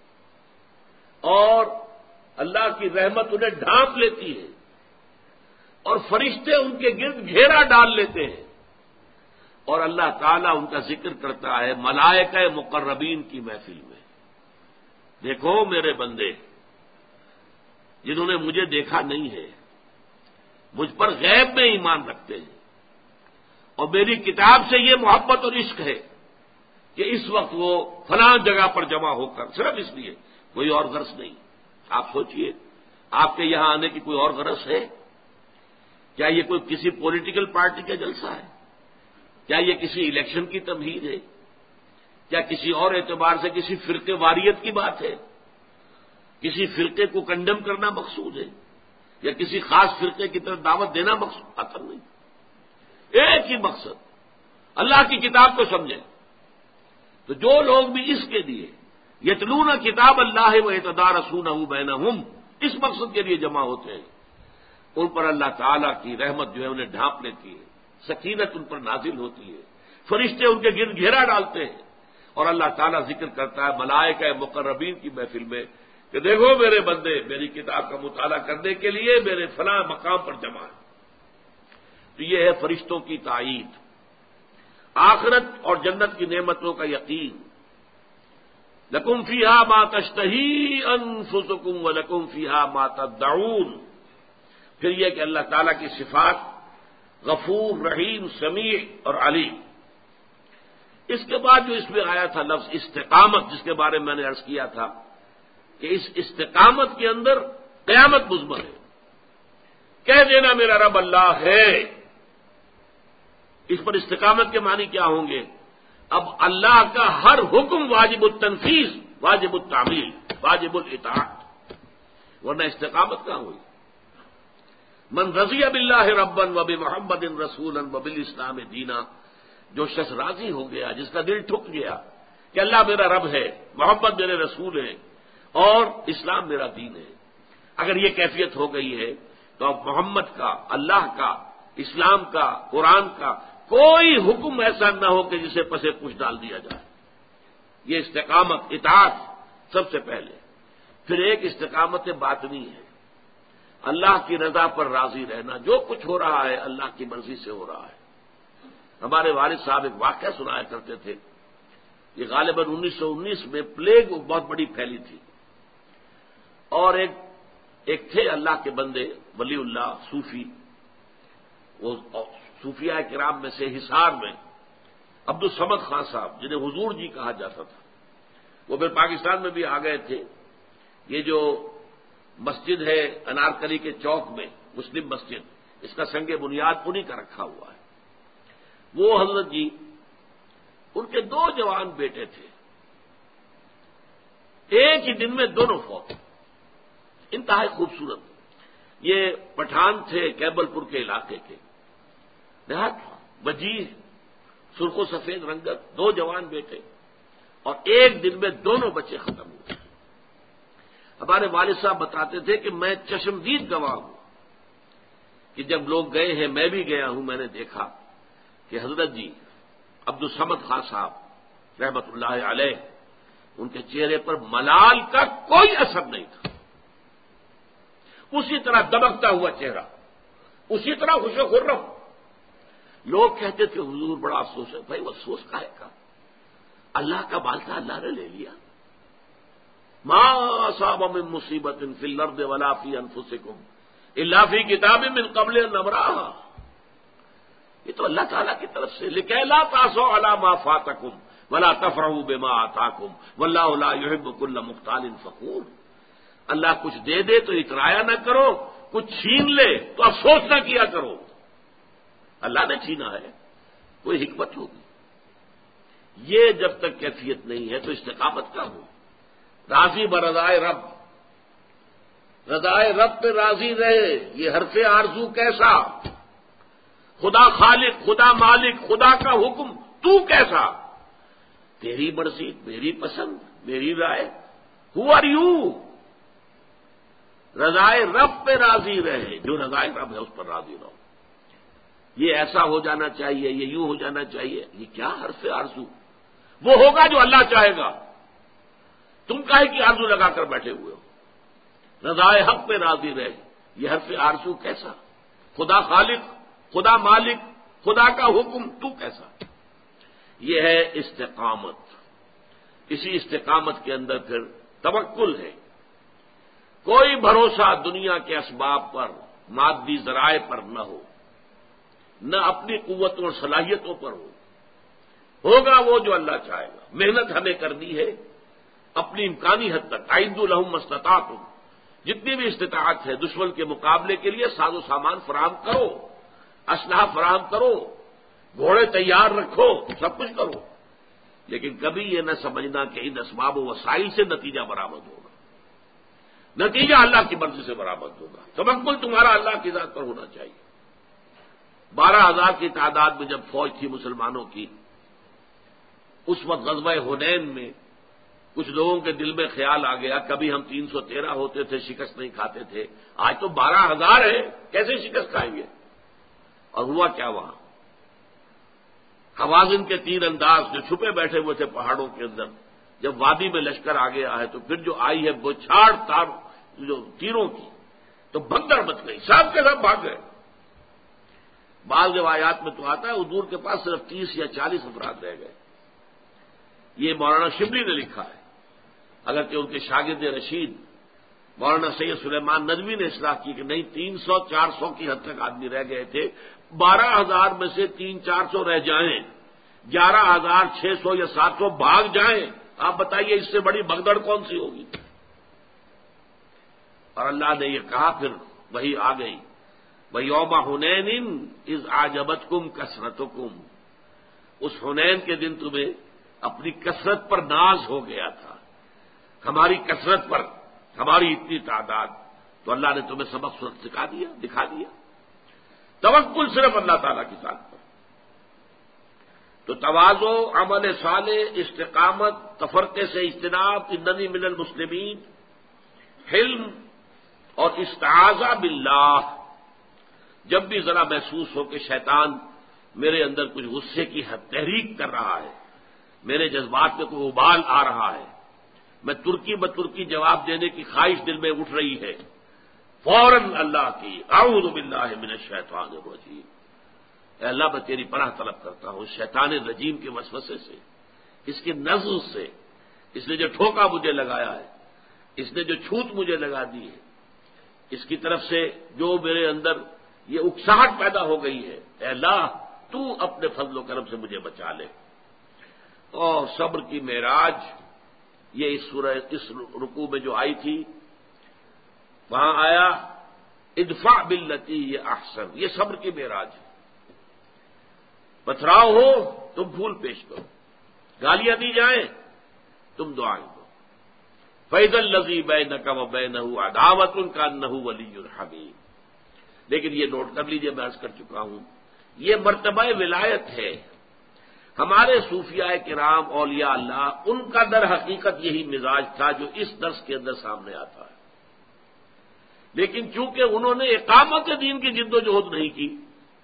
اور اللہ کی رحمت انہیں ڈھانپ لیتی ہے، اور فرشتے ان کے گرد گھیرا ڈال لیتے ہیں، اور اللہ تعالیٰ ان کا ذکر کرتا ہے ملائکہ مقربین کی محفل میں۔ دیکھو میرے بندے، جنہوں نے مجھے دیکھا نہیں ہے، مجھ پر غیب میں ایمان رکھتے ہیں، اور میری کتاب سے یہ محبت اور عشق ہے کہ اس وقت وہ فلاں جگہ پر جمع ہو کر، صرف اس لیے، کوئی اور غرض نہیں۔ آپ سوچئے آپ کے یہاں آنے کی کوئی اور غرض ہے؟ کیا یہ کوئی کسی پولیٹیکل پارٹی کا جلسہ ہے؟ کیا یہ کسی الیکشن کی تمہید ہے؟ کیا کسی اور اعتبار سے کسی فرقے واریت کی بات ہے؟ کسی فرقے کو کنڈم کرنا مقصود ہے یا کسی خاص فرقے کی طرف دعوت دینا مقصود؟ قطعاً نہیں. ایک ہی مقصد، اللہ کی کتاب کو سمجھیں. تو جو لوگ بھی اس کے لیے یتلون کتاب اللہ و یتدارسونہ بینہم، اس مقصد کے لیے جمع ہوتے ہیں، ان پر اللہ تعالیٰ کی رحمت جو ہے انہیں ڈھانپ لیتی ہے، سکینت ان پر نازل ہوتی ہے، فرشتے ان کے گرد گھیرا ڈالتے ہیں، اور اللہ تعالیٰ ذکر کرتا ہے ملائکہ مقربین کی محفل میں کہ دیکھو میرے بندے میری کتاب کا مطالعہ کرنے کے لیے میرے فلاں مقام پر جمع ہیں. تو یہ ہے فرشتوں کی تائید. آخرت اور جنت کی نعمتوں کا یقین. لکم فیہا ما تشتہی انفسکم ولکم فیہا ما تدعون. پھر یہ کہ اللہ تعالیٰ کی صفات غفور، رحیم، سمیع اور علیم. اس کے بعد جو اس میں آیا تھا لفظ استقامت، جس کے بارے میں میں نے عرض کیا تھا کہ اس استقامت کے اندر قیامت مضمر ہے. کہہ دینا میرا رب اللہ ہے، اس پر استقامت کے معنی کیا ہوں گے؟ اب اللہ کا ہر حکم واجب التنفیذ، واجب التعمیل، واجب الاطاعت، ورنہ استقامت کہاں ہوئی؟ من رضی باللہ ربا وبمحمد رسولا وبالاسلام دینا، جو شخص راضی ہو گیا، جس کا دل ٹھک گیا کہ اللہ میرا رب ہے، محمد میرے رسول ہیں اور اسلام میرا دین ہے. اگر یہ کیفیت ہو گئی ہے تو اب محمد کا، اللہ کا، اسلام کا، قرآن کا کوئی حکم ایسا نہ ہو کہ جسے پسے پوچھ ڈال دیا جائے. یہ استقامت، اطاعت سب سے پہلے. پھر ایک استقامت باطنی ہے، اللہ کی رضا پر راضی رہنا. جو کچھ ہو رہا ہے اللہ کی مرضی سے ہو رہا ہے. ہمارے والد صاحب ایک واقعہ سنایا کرتے تھے. یہ غالباً 1919 میں پلیگ بہت بڑی پھیلی تھی، اور ایک تھے اللہ کے بندے، ولی اللہ، صوفی. وہ صوفیاء کرام میں سے حصار میں عبد الصمد خان صاحب، جنہیں حضور جی کہا جاتا تھا، وہ پھر پاکستان میں بھی آ گئے تھے. یہ جو مسجد ہے انارکلی کے چوک میں، مسلم مسجد، اس کا سنگ بنیاد انہی کا رکھا ہوا ہے. وہ حضرت جی، ان کے 2 جوان بیٹے تھے، ایک ہی دن میں دونوں فوت. انتہائی خوبصورت. یہ پٹھان تھے کیبل پور کے علاقے کے، نہایت وجیح، سرخ و سفید رنگت، 2 جوان بیٹے، اور ایک دن میں دونوں بچے ختم ہوئے. ہمارے والد صاحب بتاتے تھے کہ میں چشمدید گواہ ہوں کہ جب لوگ گئے ہیں، میں بھی گیا ہوں، میں نے دیکھا کہ حضرت جی عبد الصمد خان صاحب رحمت اللہ علیہ، ان کے چہرے پر ملال کا کوئی اثر نہیں تھا. اسی طرح دمکتا ہوا چہرہ، اسی طرح خوش و خرم. لوگ کہتے تھے حضور بڑا افسوس ہے. بھائی وہ افسوس کا ہے کا اللہ کا مال تھا، اللہ نے لے لیا. ما اصاب من مصیبت فی الارض ولا فی انفسکم الا فی کتاب من قبل ان نبرأها. یہ تو اللہ تعالیٰ کی طرف سے لکھے لا تاسوا علی ما فاتکم ولا تفرحوا بما آتاکم واللہ لا يحب كل مختال فخور. اللہ کچھ دے دے تو اترایا نہ کرو، کچھ چھین لے تو افسوس نہ کیا کرو. اللہ نے چھینا ہے، کوئی حکمت ہوگی. یہ جب تک کیفیت نہیں ہے تو استقامت کا ہو. راضی برضائے رب، رضائے رب پہ راضی رہے. یہ حرف آرزو کیسا؟ خدا خالق، خدا مالک، خدا کا حکم، تو کیسا؟ تیری مرضی، میری پسند، میری رائے. Who are you? رضائے رب پہ راضی رہے. جو رضائے رب ہے اس پر راضی رہو. یہ ایسا ہو جانا چاہیے، یہ یوں ہو جانا چاہیے. یہ کیا حرف آرزو؟ وہ ہوگا جو اللہ چاہے گا. تم کاہے کی آرزو لگا کر بیٹھے ہوئے ہو؟ رضائے حق پہ راضی رہے. یہ حرف آرزو کیسا؟ خدا خالق، خدا مالک، خدا کا حکم، تو کیسا؟ یہ ہے استقامت. اسی استقامت کے اندر پھر توکل ہے. کوئی بھروسہ دنیا کے اسباب پر، مادی ذرائع پر نہ ہو، نہ اپنی قوتوں اور صلاحیتوں پر ہو. ہوگا وہ جو اللہ چاہے گا. محنت ہمیں کرنی ہے اپنی امکانی حد تک. اعدوا لهم ما استطعتم، جتنی بھی استطاعت ہے دشمن کے مقابلے کے لیے ساز و سامان فراہم کرو، اسلحہ فراہم کرو، گھوڑے تیار رکھو، سب کچھ کرو. لیکن کبھی یہ نہ سمجھنا کہ ان اسباب و وسائل سے نتیجہ برآمد ہوگا. نتیجہ اللہ کی مرضی سے برآمد ہوگا. تمکن تمہارا اللہ کی ذات پر ہونا چاہیے. 12,000 کی تعداد میں جب فوج تھی مسلمانوں کی، اس وقت غزوہ حنین میں کچھ لوگوں کے دل میں خیال آ گیا کبھی ہم 313 ہوتے تھے شکست نہیں کھاتے تھے، آج تو 12,000 ہے، کیسے شکست کھائیں گے؟ اور ہوا کیا وہاں؟ حوازن کے تیر انداز جو چھپے بیٹھے ہوئے تھے پہاڑوں کے اندر، جب وادی میں لشکر آ گیا ہے تو پھر جو آئی ہے بوچھاڑ تار جو تیروں کی، تو بھگدڑ مچ گئی، سب کے سب بھاگ گئے. بعض روایات میں تو آتا ہے حضور کے پاس صرف 30 یا 40 افراد رہ گئے. یہ مولانا شبلی نے لکھا ہے، اگرچہ ان کے شاگرد رشید مولانا سید سلیمان ندوی نے اصلاح کی کہ نہیں، 300-400 کی حد تک آدمی رہ گئے تھے. 12,000 میں سے 300-400 رہ جائیں، 11,600 یا 700 بھاگ جائیں، آپ بتائیے اس سے بڑی بھگدڑ کون سی ہوگی؟ اور اللہ نے یہ کہا، پھر وہی آ گئی، وَيَوْمَ حُنَيْنٍ إِذْ أَعْجَبَتْكُمْ كَثْرَتُكُمْ. اس حنین کے دن تمہیں اپنی کثرت پر ناز ہو گیا تھا، ہماری کثرت پر، ہماری اتنی تعداد. تو اللہ نے تمہیں سبق سکھا دیا، دکھا دیا. توکل صرف اللہ تعالیٰ کی ذات پر. تو تواضع، عمل صالح، استقامت، تفرقے سے اجتناب، اننی من المسلمین، حلم اور استعاذہ باللہ. جب بھی ذرا محسوس ہو کہ شیطان میرے اندر کچھ غصے کی تحریک کر رہا ہے، میرے جذبات میں کوئی ابال آ رہا ہے، میں ترکی بترکی جواب دینے کی خواہش دل میں اٹھ رہی ہے، فوراً اللہ کی اعوذ باللہ من الشیطان الرجیم، اے اللہ میں تیری پناہ طلب کرتا ہوں شیطان رجیم کے وسوسے سے، اس کی نزغ سے، اس نے جو ٹھوکا مجھے لگایا ہے، اس نے جو چھوت مجھے لگا دی ہے، اس کی طرف سے جو میرے اندر یہ اکساہٹ پیدا ہو گئی ہے، اے اللہ تو اپنے فضل و کرم سے مجھے بچا لے. اور صبر کی معراج، یہ اس رکوع میں جو آئی تھی، وہاں آیا ادفع باللتی یہ احسن، یہ صبر کی معراج ہے. پتھراؤ ہو تم پھول پیش کرو، گالیاں دی جائیں تم دعائیں دو. فَإِذَا الَّذِي بَيْنَكَ وَبَيْنَهُ عَدَاوَةٌ كَأَنَّهُ وَلِيٌّ حَمِيمٌ. لیکن یہ نوٹ کر لیجئے، میں عرض کر چکا ہوں، یہ مرتبہ ولایت ہے. ہمارے صوفیاء کرام اولیاء اللہ، ان کا در حقیقت یہی مزاج تھا جو اس درس کے اندر سامنے آتا ہے. لیکن چونکہ انہوں نے اقامت دین کی جد و جہد نہیں کی،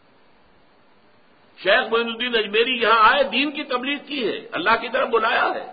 شیخ معین الدین اجمیری یہاں آئے، دین کی تبلیغ کی ہے، اللہ کی طرف بلایا ہے.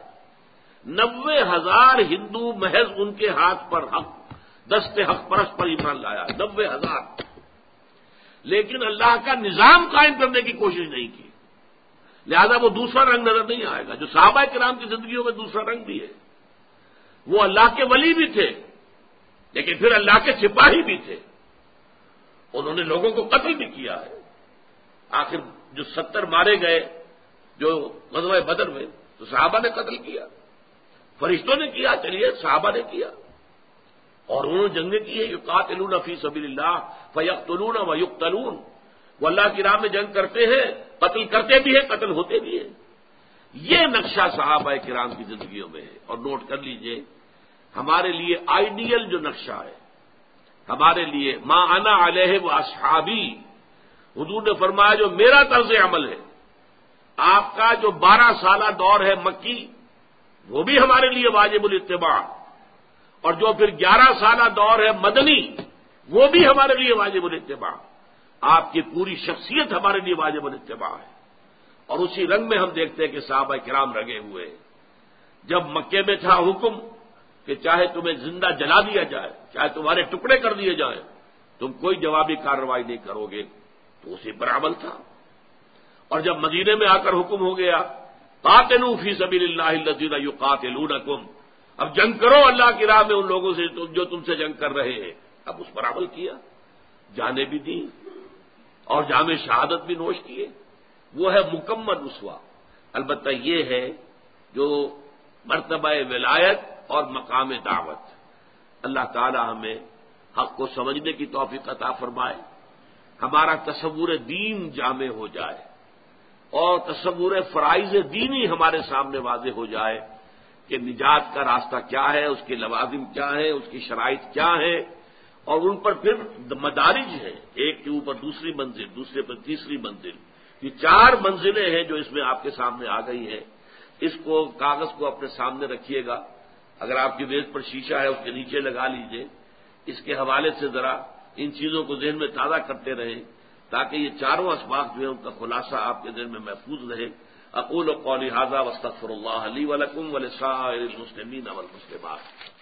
90,000 ہندو محض ان کے ہاتھ پر حق، دست حق پرست پر ایمان لایا، 90,000. لیکن اللہ کا نظام قائم کرنے کی کوشش نہیں کی، لہذا وہ دوسرا رنگ نظر نہیں آئے گا جو صحابہ کرام کی زندگیوں میں دوسرا رنگ بھی ہے. وہ اللہ کے ولی بھی تھے، لیکن پھر اللہ کے سپاہی بھی تھے. انہوں نے لوگوں کو قتل بھی کیا ہے. آخر جو 70 مارے گئے جو غزوہ بدر میں، تو صحابہ نے قتل کیا، فرشتوں نے کیا، چلیے صحابہ نے کیا. اور انہوں نے جنگیں کی ہے، یقاتلون فی سبیل اللہ فیقتلون ویقتلون. وہ اللہ کی راہ میں جنگ کرتے ہیں، قتل کرتے بھی ہیں، قتل ہوتے بھی ہیں. یہ نقشہ صحابہ کرام کی زندگیوں میں ہے. اور نوٹ کر لیجئے، ہمارے لیے آئیڈیل جو نقشہ ہے، ہمارے لیے ما انا علیہ و اصحابی، حضور نے فرمایا جو میرا طرز عمل ہے، آپ کا جو 12 سالہ دور ہے مکی، وہ بھی ہمارے لیے واجب الاتباع، اور جو پھر 11 سالہ دور ہے مدنی، وہ بھی ہمارے لیے واجب الاتباع. آپ کی پوری شخصیت ہمارے لیے واجب الاتباع ہے. اور اسی رنگ میں ہم دیکھتے ہیں کہ صحابہ کرام رگے ہوئے. جب مکے میں تھا حکم کہ چاہے تمہیں زندہ جلا دیا جائے، چاہے تمہارے ٹکڑے کر دیے جائیں، تم کوئی جوابی کارروائی نہیں کرو گے، تو اسی پر عمل تھا. اور جب مدینے میں آ کر حکم ہو گیا قاتلوا فی سبیل اللہ الذین یقاتلونکم، اب جنگ کرو اللہ کی راہ میں ان لوگوں سے جو تم سے جنگ کر رہے ہیں، اب اس پر عمل کیا، جانیں بھی دی اور جام شہادت بھی نوش کیے. وہ ہے مکمل اسوہ. البتہ یہ ہے جو مرتبہ ولایت اور مقام دعوت. اللہ تعالی ہمیں حق کو سمجھنے کی توفیق عطا فرمائے، ہمارا تصور دین جامع ہو جائے، اور تصور فرائض دینی ہمارے سامنے واضح ہو جائے کہ نجات کا راستہ کیا ہے، اس کے لوازم کیا ہیں، اس کی شرائط کیا ہے، اور ان پر پھر مدارج ہے، ایک کے اوپر دوسری منزل، دوسرے پر تیسری منزل، یہ 4 منزلیں ہیں جو اس میں آپ کے سامنے آ گئی ہیں۔ اس کو کاغذ کو اپنے سامنے رکھیے گا، اگر آپ کی میز پر شیشہ ہے اس کے نیچے لگا لیجئے، اس کے حوالے سے ذرا ان چیزوں کو ذہن میں تازہ کرتے رہیں تاکہ یہ 4 اسباق جو ہے ان کا خلاصہ آپ کے ذہن میں محفوظ رہے۔ اقول قولی ھذا واستغفر اللہ لی ولکم ولسائر المسلمین والمسلمات۔